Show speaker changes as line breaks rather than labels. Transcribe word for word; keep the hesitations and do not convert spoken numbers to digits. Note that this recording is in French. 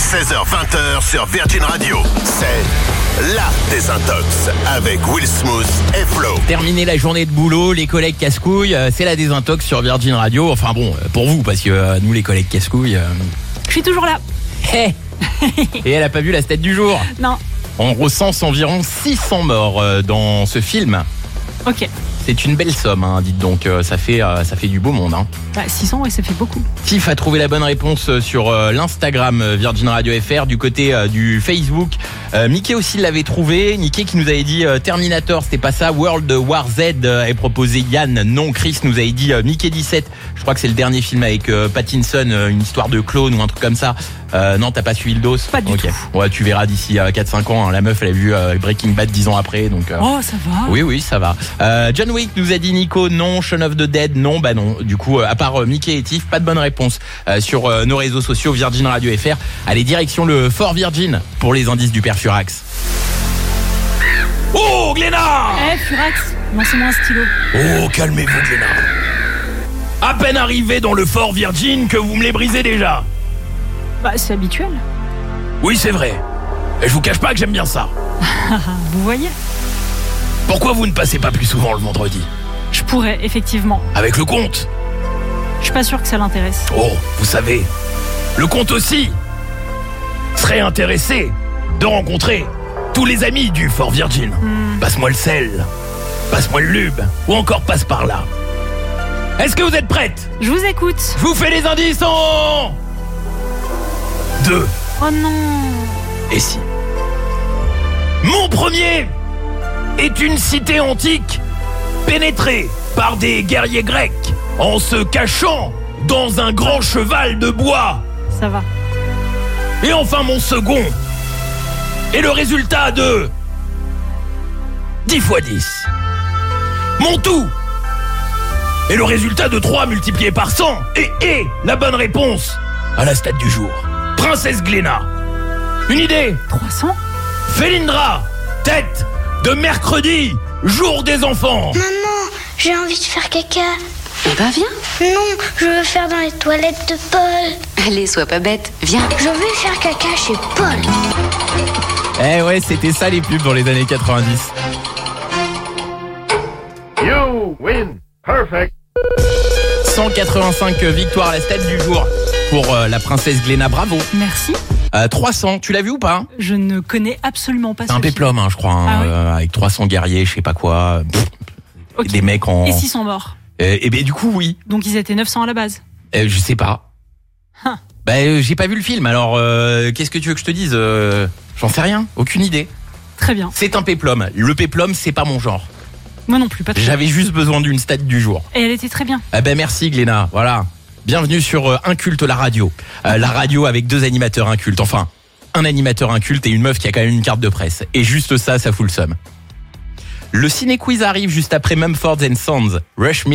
seize heures vingt sur Virgin Radio. C'est la désintox avec Will Smooth et Flo.
Terminer la journée de boulot, les collègues casse-couilles, c'est la désintox sur Virgin Radio. Enfin bon, pour vous, parce que euh, nous les collègues casse-couilles... Euh...
Je suis toujours là.
Hey Et elle a pas vu la stat du jour.
Non.
On recense environ six cents morts euh, dans ce film.
Ok.
C'est une belle somme, hein, dites donc, euh, ça, fait, euh, ça fait du beau monde. Hein.
Bah, six cents, ouais, ça fait beaucoup.
Tiff a trouvé la bonne réponse sur euh, l'Instagram euh, Virgin Radio F R. Du côté euh, du Facebook, euh, Mickey aussi l'avait trouvé. Mickey qui nous avait dit euh, Terminator, c'était pas ça. World War Z euh, est proposé Yann. Non, Chris nous avait dit euh, Mickey dix-sept. Je crois que c'est le dernier film avec euh, Pattinson, euh, une histoire de clone ou un truc comme ça. Euh, non, t'as pas suivi le dos?
Pas du
okay.
tout.
Ouais, tu verras d'ici euh, quatre cinq ans. Hein. La meuf, elle a vu euh, Breaking Bad dix ans après. Donc, euh...
oh, ça va.
Oui, oui, ça va. Euh, John Wick nous a dit Nico, non. Shaun of the Dead, non. Bah non. Du coup, euh, à part euh, Mickey et Tiff, pas de bonne réponse euh, sur euh, nos réseaux sociaux Virgin Radio F R. Allez, direction le Fort Virgin pour les indices du père Furax. Oh, Glénat!
Eh, hey, Furax, lancez-moi un stylo.
Oh, calmez-vous, Glénat. À peine arrivé dans le Fort Virgin que vous me les brisez déjà.
Bah, c'est habituel.
Oui, c'est vrai. Et je vous cache pas que j'aime bien ça.
Vous voyez?
Pourquoi vous ne passez pas plus souvent le vendredi?
Je pourrais, effectivement.
Avec le comte?
Je suis pas sûr que ça l'intéresse.
Oh, vous savez, le comte aussi serait intéressé de rencontrer tous les amis du Fort Virgin.
Mm.
Passe-moi le sel, passe-moi le lube, ou encore passe par là. Est-ce que vous êtes prête?
Je vous écoute.
Je vous fais les indices en... deux.
Oh non.
Et si? Mon premier est une cité antique pénétrée par des guerriers grecs en se cachant dans un grand cheval de bois.
Ça va.
Et enfin mon second est le résultat de dix fois dix. Mon tout est le résultat de trois multiplié par cent et est la bonne réponse à la stat du jour. Princesse Glénat. Une idée?
trois cents?
Félindra, tête de mercredi, jour des enfants.
Maman, j'ai envie de faire caca.
Eh ben viens.
Non, je veux faire dans les toilettes de Paul.
Allez, sois pas bête, viens.
Je vais faire caca chez Paul.
Eh ouais, c'était ça les pubs dans les années quatre-vingt-dix.
You win. Perfect.
cent quatre-vingt-cinq victoires à la stat du jour pour euh, la princesse Glénat, bravo.
Merci.
Euh, trois cents, tu l'as vu ou pas?
Je ne connais absolument pas
C'est un
ce film.
péplum, hein, je crois, hein,
Ah oui.
euh, avec trois cents guerriers, je sais pas quoi. Pff,
Okay.
Des mecs en...
Et six cents morts.
Euh, et ben du coup, oui.
Donc ils étaient neuf cents à la base.
Euh, je sais pas.
Huh.
Bah, euh, j'ai pas vu le film, alors euh, qu'est-ce que tu veux que je te dise? euh, J'en sais rien, aucune idée.
Très bien.
C'est un péplum. Le péplum, c'est pas mon genre.
Moi non plus, pas trop.
J'avais juste besoin d'une stat du jour.
Et elle était très bien.
Ah ben merci Glénat, voilà. Bienvenue sur euh, Inculte la radio. Euh, la radio avec deux animateurs incultes. Enfin, un animateur inculte et une meuf qui a quand même une carte de presse. Et juste ça, ça fout le seum. Le ciné-quiz arrive juste après Mumford and Sons. Rush Me